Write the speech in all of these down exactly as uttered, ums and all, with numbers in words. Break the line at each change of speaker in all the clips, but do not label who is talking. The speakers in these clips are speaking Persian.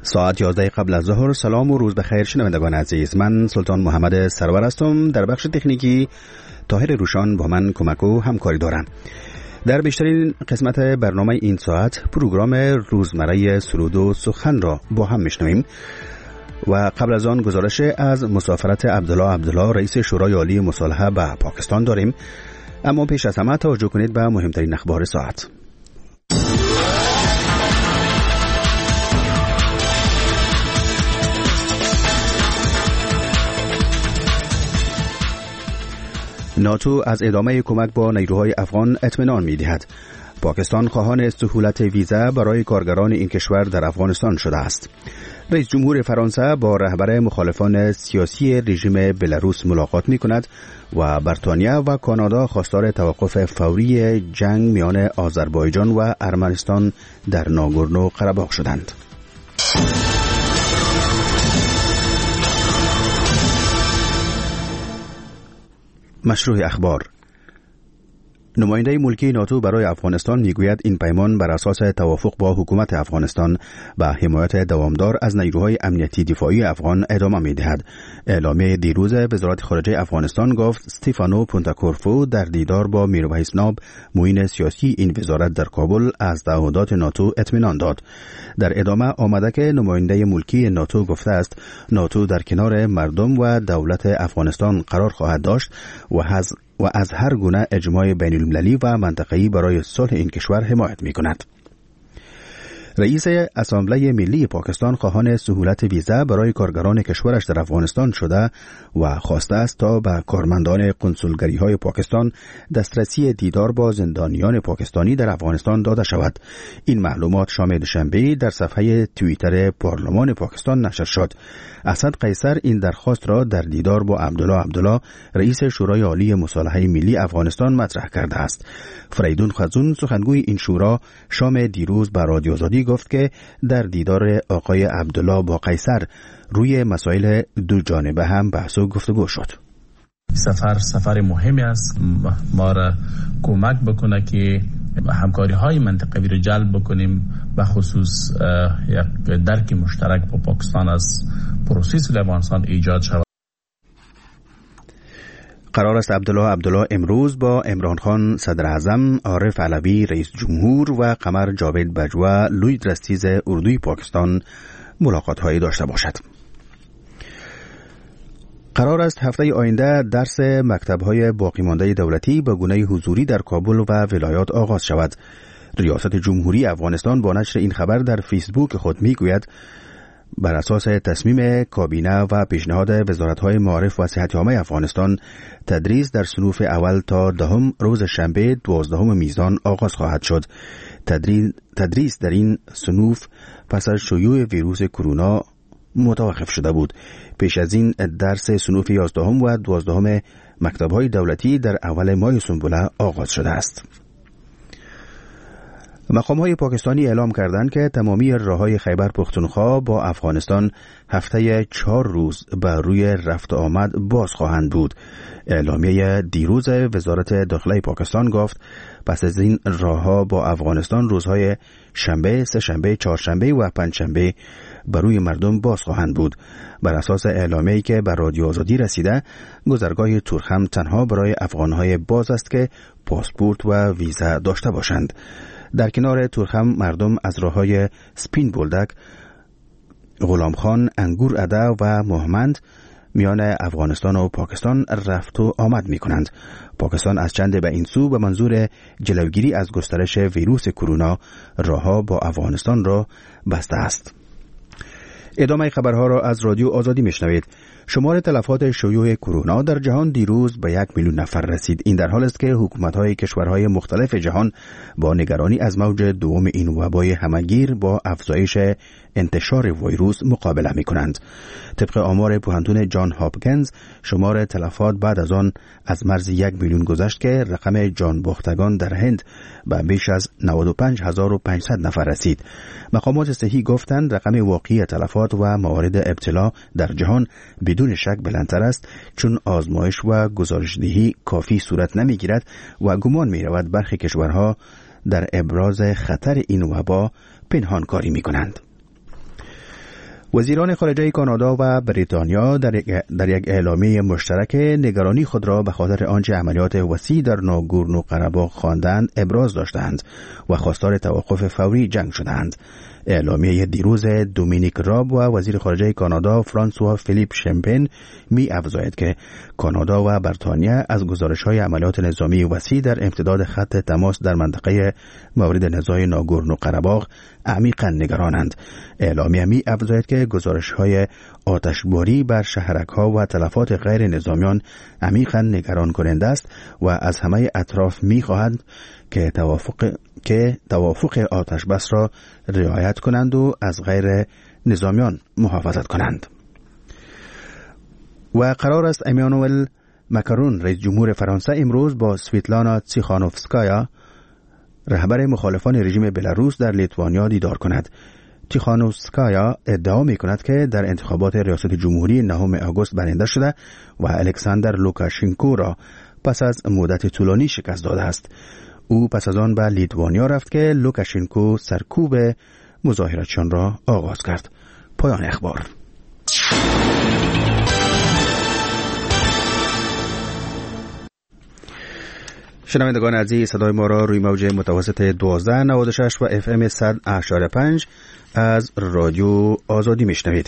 ساعت یازده قبل از ظهر. سلام و روز بخیر شنوندگان عزیز، من سلطان محمد سرور هستم. در بخش تکنیکی طاهر روشان با من کمک و همکاری دارند. در بیشترین قسمت برنامه این ساعت پروگرام روزمره سرود و سخن را با هم میشنویم و قبل از آن گزارش از مسافرت عبدالله عبدالله رئیس شورای عالی مصالحه به پاکستان داریم. اما پیش از همه توجه کنید به مهمترین اخبار ساعت. ناتو از ادامه کمک با نیروهای افغان اطمینان می‌دهد. پاکستان خواهان سهولت ویزا برای کارگران این کشور در افغانستان شده است. رئیس جمهور فرانسه با رهبر مخالفان سیاسی رژیم بلاروس ملاقات می‌کند و بریتانیا و کانادا خواستار توقف فوری جنگ میان آذربایجان و ارمنستان در ناگورنو قره‌باغ شدند. مشروع اخبار. نماینده ملکی ناتو برای افغانستان میگوید این پیمان بر اساس توافق با حکومت افغانستان به حمایت دوامدار از نیروهای امنیتی دفاعی افغان ادامه میدهد. اعلامیه دیروز وزارت خارجه افغانستان گفت استیفانو پونتاکورفو در دیدار با میرویس ناب معین سیاسی این وزارت در کابل از تعهدات ناتو اطمینان داد. در ادامه آمده که نماینده ملکی ناتو گفته است ناتو در کنار مردم و دولت افغانستان قرار خواهد داشت و از و از هر گونه اجماع بین المللی و منطقه‌ای برای صلح این کشور حمایت می‌کند. رئیس اسامبله ملی پاکستان خواهان سهولت ویزا برای کارگران کشورش در افغانستان شده و خواسته است تا به کارمندان کنسولگری‌های پاکستان دسترسی دیدار با زندانیان پاکستانی در افغانستان داده شود. این معلومات شام دوشنبه در صفحه توییتر پارلمان پاکستان نشر شد. اسد قیصر این درخواست را در دیدار با عبدالله عبدالله رئیس شورای عالی مصالحه ملی افغانستان مطرح کرده است. فریدون خزون سخنگوی این شورا شام دیروز به رادیو آزادی گفت که در دیدار آقای عبدالله با قیصر روی مسائل دو جانبه هم بحث و گفتگو شد.
سفر سفر مهمی است، ما را کمک بکنه که همکاری های منطقوی رو جلب بکنیم، به خصوص یک درک مشترک با پاکستان از پروسس افغانستان ایجاد شود.
قرار است عبدالله عبدالله امروز با عمران خان صدر اعظم، عارف علوی رئیس جمهور و قمر جاوید بجوا لوی درستیز اردوی پاکستان ملاقات هایی داشته باشد. قرار است هفته آینده درس مکتب‌های باقی مانده دولتی به گونه حضوری در کابل و ولایات آغاز شود. ریاست جمهوری افغانستان با نشر این خبر در فیسبوک خود میگوید بر اساس تصمیم کابینه و پیشنهاد وزارت‌های معارف و صحت عامه افغانستان تدریس در صنوف اول تا دهم روز شنبه دوازدهم میزان آغاز خواهد شد. تدریس در این صنوف پس از شیوع ویروس کرونا متوقف شده بود. پیش از این درس صنوف یازدهم و دوازدهم مکتب‌های دولتی در اول ماه سنبوله آغاز شده است. مقام‌های پاکستانی اعلام کردند که تمامی راه‌های خیبر پختونخوا با افغانستان هفته چهار روز بر روی رفت آمد باز خواهند بود. اعلامیه دیروز وزارت داخله پاکستان گفت پس از این راه‌ها با افغانستان روزهای شنبه، سه‌شنبه، چهارشنبه و پنجشنبه بر روی مردم باز خواهند بود. بر اساس اعلامیه‌ای که بر رادیو آزادی رسیده، گذرگاه تورخم تنها برای افغان‌های باز است که پاسپورت و ویزا داشته باشند. در کنار تورخم مردم از راه‌های سپین بولدک، غلام خان، انگور اده و مهمند میان افغانستان و پاکستان رفت و آمد می کنند. پاکستان از چند به این سو به منظور جلوگیری از گسترش ویروس کرونا راه‌ها با افغانستان را بسته است. ادامه خبرها را از رادیو آزادی میشنوید. شمار تلفات شیوع کرونا در جهان دیروز به یک میلیون نفر رسید. این در حالی است که حکومت‌های کشورهای مختلف جهان با نگرانی از موج دوم این وبای همه‌گیر با افزایش انتشار ویروس مقابله می‌کنند. طبق آمار پوهنتون جان هاپکینز، شمار تلفات بعد از آن از مرز یک میلیون گذشت که رقم جان باختگان در هند به بیش از نود و پنج هزار و پانصد نفر رسید. مقامات صحی گفتند رقم واقعی تلفات و موارد ابتلا در جهان بدون شک بلندتر است، چون آزمایش و گزارشدهی کافی صورت نمیگیرد و گمان می رود برخی کشورها در ابراز خطر این وبا پنهان کاری می کنند. وزیران خارجه کانادا و بریتانیا در یک, در یک اعلامیه مشترک نگرانی خود را به خاطر آنچه عملیات وسیع در ناگورنو قره‌باغ خواندند ابراز داشتند و خواستار توقف فوری جنگ شدند. اعلامیه دیروز دومینیک راب و وزیر خارجه کانادا فرانسوا فیلیپ شمپن می افزاید که کانادا و بریتانیا از گزارش‌های عملیات نظامی وسیع در امتداد خط تماس در منطقه مورد نزاع ناگورنو قره‌باغ عمیقاً نگرانند. اعلامیه می افزاید که گزارش‌های آتشباری بر شهرک‌ها و تلفات غیر نظامیان عمیقاً نگران کننده است و از همه اطراف می خواهند که توافق که توافق آتش بس را رعایت کنند و از غیر نظامیان محافظت کنند. و قرار است ایمانوئل ماکرون رئیس جمهور فرانسه امروز با سویتلانا تیخانوفسکایا رهبر مخالفان رژیم بلاروس در لیتوانیا دیدار کند. تیخانوفسکایا ادعا می کند که در انتخابات ریاست جمهوری نهم آگوست برنده شده و الکساندر لوکاشنکو را پس از مدت طولانی شکست داده است. او پس از آن به لیتوانیا رفت که لوکاشنکو سرکوب مظاهراتشان را آغاز کرد. پایان اخبار. شنوندگان عزیز، صدای ما را روی موج متوسط دوازده نود و شش و اف ام صد اشاره پنج از رادیو آزادی میشنوید.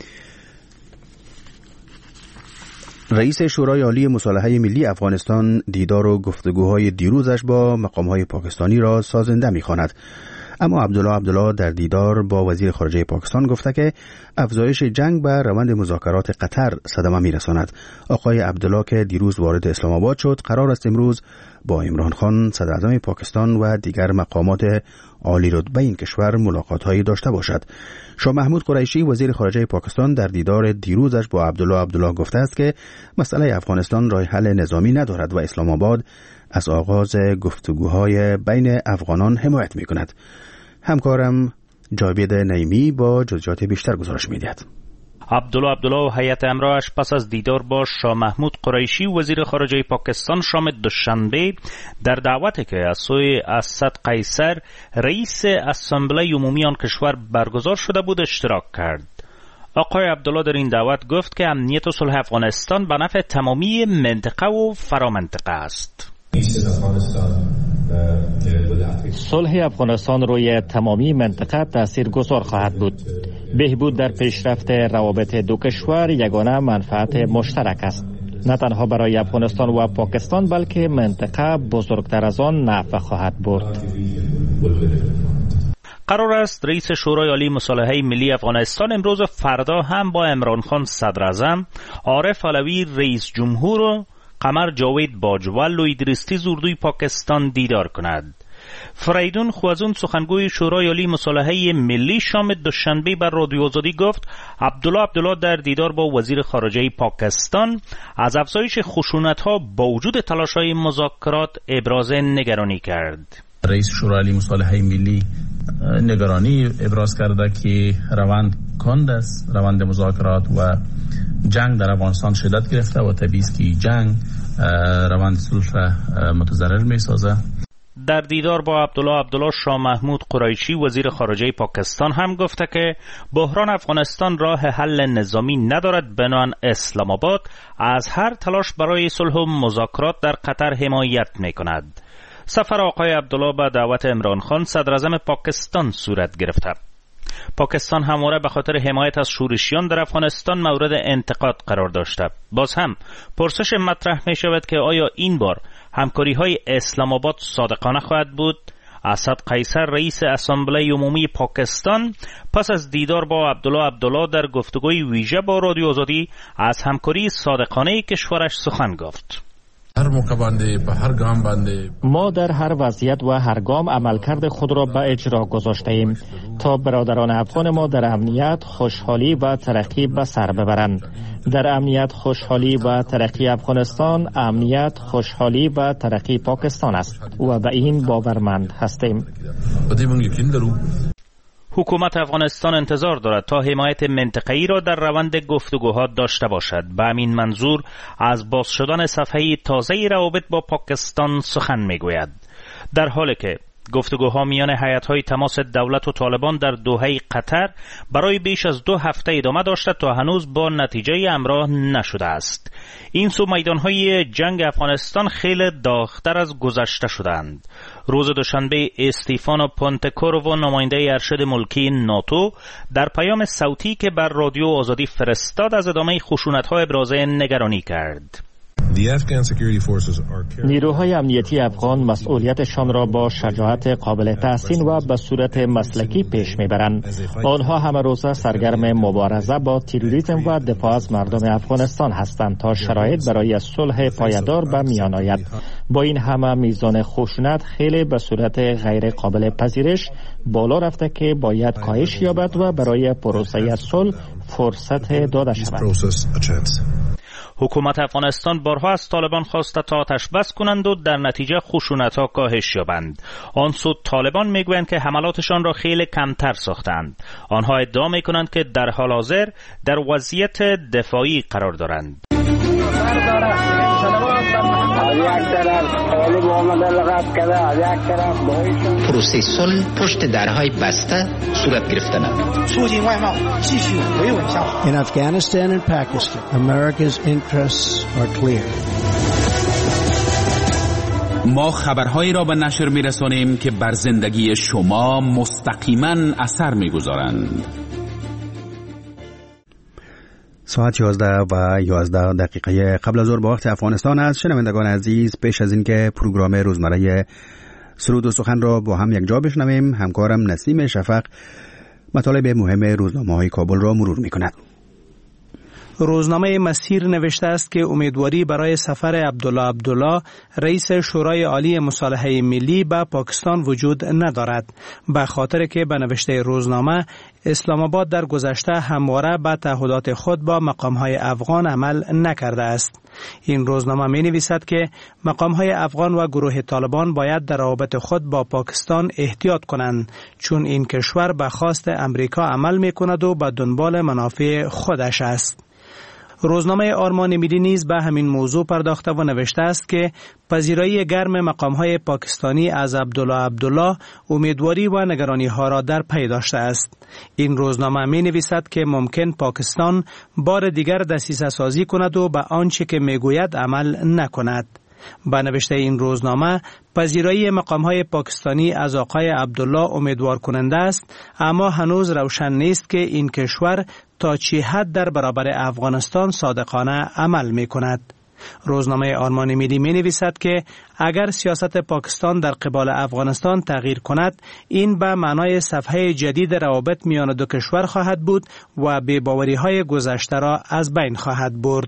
رئیس شورای عالی مصالحه ملی افغانستان دیدار و گفتگوهای دیروزش با مقامهای پاکستانی را سازنده می‌خواند. اما عبدالله عبدالله در دیدار با وزیر خارجه پاکستان گفته که افزایش جنگ به روند مذاکرات قطر صدمه می‌رساند. آقای عبدالله که دیروز وارد اسلام آباد شد، قرار است امروز با عمران خان صدراعظم پاکستان و دیگر مقامات عالی رتبه این کشور ملاقات‌هایی داشته باشد. شاه محمود قریشی وزیر خارجه پاکستان در دیدار دیروزش با عبدالله عبدالله گفته است که مسئله افغانستان راه حل نظامی ندارد و اسلام آباد از آغاز گفتگوهای بین افغانان حمایت می‌کند. همکارم جاوید نعیمی با جزئیات بیشتر گزارش می‌دهد.
عبدالله عبدالله و هیئت همراهش پس از دیدار با شاه محمود قریشی وزیر خارجه پاکستان شام دوشنبه در دعوتی که از سوی اسد قیصر رئیس اسامبله عمومی آن کشور برگزار شده بود اشتراک کرد. آقای عبدالله در این دعوت گفت که امنیت و صلح افغانستان به نفع تمامی منطقه و فرامنطقه است.
صلح افغانستان روی تمامی منطقه تاثیرگذار خواهد بود. بهبود در پیشرفت روابط دو کشور یگانه منفعت مشترک است، نه تنها برای افغانستان و پاکستان بلکه منطقه بزرگتر از آن نفع خواهد برد.
قرار است رئیس شورای عالی مصالحه ملی افغانستان امروز و فردا هم با عمران خان صدراعظم، عارف علوی رئیس جمهور و قمر جاوید باجوال و ادریس زوردوی پاکستان دیدار کند. فریدون خوازون سخنگوی شورای عالی مصالحه ملی شام دوشنبه بر رادیو آزادی گفت عبدالله عبدالله در دیدار با وزیر خارجه پاکستان از افزایش خشونت‌ها با وجود تلاش‌های مذاکرات ابراز نگرانی کرد.
رئیس شورای عالی مصالحه ملی نگرانی ابراز کرده که روند کند است، روند مذاکرات و جنگ در افغانستان شدت گرفته و طبیعی است که جنگ روند صلح را متضرر می‌سازه.
در دیدار با عبدالله عبدالله شاه محمود قریشی وزیر خارجه پاکستان هم گفته که بحران افغانستان راه حل نظامی ندارد، بنابراین اسلام آباد از هر تلاش برای صلح و مذاکرات در قطر حمایت می‌کند. سفر آقای عبدالله به دعوت عمران خان صدراعظم پاکستان صورت گرفته. پاکستان همواره به خاطر حمایت از شورشیان در افغانستان مورد انتقاد قرار داشته. باز هم پرسش مطرح می شود که آیا این بار همکاری های اسلام آباد صادقانه خواهد بود؟ اسد قیصر رئیس اسامبله عمومی پاکستان پس از دیدار با عبدالله عبدالله در گفتگوی ویژه با رادیو آزادی از همکاری صادقانه کشورش سخن گفت.
هر موقع بنده به هر گام بنده
ما در هر وضعیت و هر گام عملکرد خود را به اجرا گذاشته ایم تا برادران افغان ما در امنیت، خوشحالی و ترقی به سر ببرند. در امنیت، خوشحالی و ترقی افغانستان، امنیت، خوشحالی و ترقی پاکستان است و به این باورمند هستیم.
حکومت افغانستان انتظار دارد تا حمایت منطقه‌ای را در روند گفتگوها داشته باشد. به همین منظور از باز شدن صفحه تازه روابط با پاکستان سخن می‌گوید. در حالی که گفتگوها میان هیئت‌های تماس دولت و طالبان در دوحه قطر برای بیش از دو هفته ادامه داشته تا هنوز با نتیجه همراه نشده است. این سو میدانهای جنگ افغانستان خیلی داغ‌تر از گذشته شدند. روز دوشنبه استیفانو پونتکورو، نماینده ارشد ملکی ناتو، در پیام صوتی که بر رادیو آزادی فرستاد از ادامه خشونت‌ها ابراز نگرانی کرد.
نیروهای امنیتی افغان مسئولیتشان را با شجاعت قابل تحسین و به صورت مسلکی پیش میبرند. آنها همه روزه سرگرم مبارزه با تروریسم و دفاع از مردم افغانستان هستند تا شرایط برای صلح پایدار به میان آید. با این همه میزان خشونت خیلی به صورت غیر قابل پذیرش بالا رفته که باید کاهش یابد و برای پروسه صلح فرصت داده شود.
حکومت افغانستان بارها از طالبان خواسته تا آتش بس کنند و در نتیجه خشونت‌ها کاهش یابند. آن سو طالبان میگویند که حملاتشان را خیلی کمتر ساختند. آنها ادعا میکنند که در حال حاضر در وضعیت دفاعی قرار دارند.
پروسه صلح پشت درهای بسته صورت گرفتند.
In Afghanistan and Pakistan, America's interests are clear.
ما خبرهایی را به نشر می‌رسانیم که بر زندگی شما مستقیما اثر می‌گذارند.
ساعت یازده و یازده دقیقه قبل از ظهر به وقت افغانستان است. شنوندگان عزیز، پیش از اینکه پروگرام روزمره سرود و سخن را با هم یک جا بشنویم، همکارم نسیم شفق مطالب مهم روزنامه‌های کابل را مرور می‌کند.
روزنامه مسیر نوشته است که امیدواری برای سفر عبدالله عبدالله رئیس شورای عالی مصالحه ملی به پاکستان وجود ندارد، به خاطر که به نوشته روزنامه اسلام آباد در گذشته همواره به تعهدات خود با مقامهای افغان عمل نکرده است. این روزنامه می نویسد که مقامهای افغان و گروه طالبان باید در روابط خود با پاکستان احتیاط کنند، چون این کشور به خواست امریکا عمل می کند و به دنبال منافع خودش است. روزنامه آرمان ملی نیز به همین موضوع پرداخته و نوشته است که پذیرایی گرم مقامهای پاکستانی از عبدالله عبدالله امیدواری و نگرانی ها را در پی داشته است. این روزنامه می نویسد که ممکن پاکستان بار دیگر دسیسه سازی کند و به آنچه که می گوید عمل نکند. با نوشته این روزنامه، پذیرایی مقامهای پاکستانی از آقای عبدالله امیدوار کننده است، اما هنوز روشن نیست که این کشور تا چه حد در برابر افغانستان صادقانه عمل می کند. روزنامه آرمان ملی می نویسد که اگر سیاست پاکستان در قبال افغانستان تغییر کند، این به معنای صفحه جدید روابط میان دو کشور خواهد بود و بی‌باوری های گذشته را از بین خواهد برد.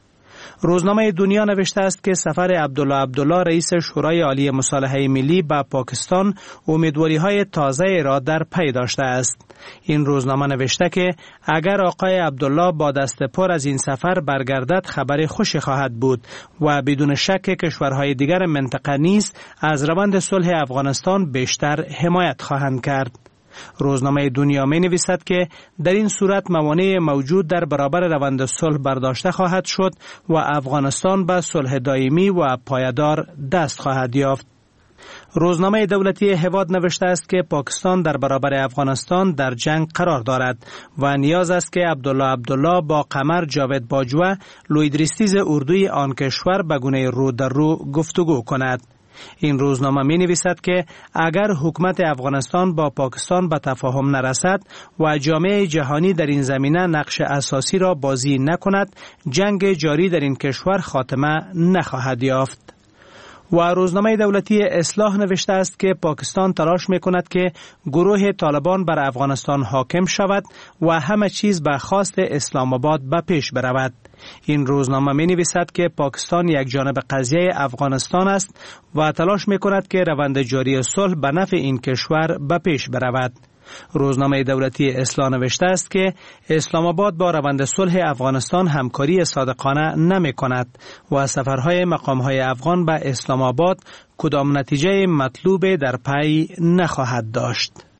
روزنامه دنیا نوشته است که سفر عبدالله عبدالله رئیس شورای عالی مصالحه ملی به پاکستان امیدواری‌های تازه را در پی داشته است. این روزنامه نوشته که اگر آقای عبدالله با دست پر از این سفر برگردد، خبر خوشی خواهد بود و بدون شک کشورهای دیگر منطقه نیز از روند صلح افغانستان بیشتر حمایت خواهند کرد. روزنامه دنیا می نویسد که در این صورت موانع موجود در برابر روند صلح برداشته خواهد شد و افغانستان به صلح دائمی و پایدار دست خواهد یافت. روزنامه دولتی هواد نوشته است که پاکستان در برابر افغانستان در جنگ قرار دارد و نیاز است که عبدالله عبدالله با قمر جاوید باجوه، لویدریستیز اردوی آن کشور به گونه رو در رو گفتگو کند. این روزنامه می نویسد که اگر حکومت افغانستان با پاکستان به تفاهم نرسد و جامعه جهانی در این زمینه نقش اساسی را بازی نکند، جنگ جاری در این کشور خاتمه نخواهد یافت. و روزنامه دولتی اصلاح نوشته است که پاکستان تلاش می کند که گروه طالبان بر افغانستان حاکم شود و همه چیز به خواست اسلام آباد به پیش برود. این روزنامه می نویسد که پاکستان یک جانب قضیه افغانستان است و تلاش می کند که روند جاری صلح به نفع این کشور به پیش برود. روزنامه دولتی اصلاح نوشته است که اسلام آباد با روند صلح افغانستان همکاری صادقانه نمی کند و سفرهای مقامهای افغان به اسلام آباد کدام نتیجه مطلوب در پی نخواهد داشت.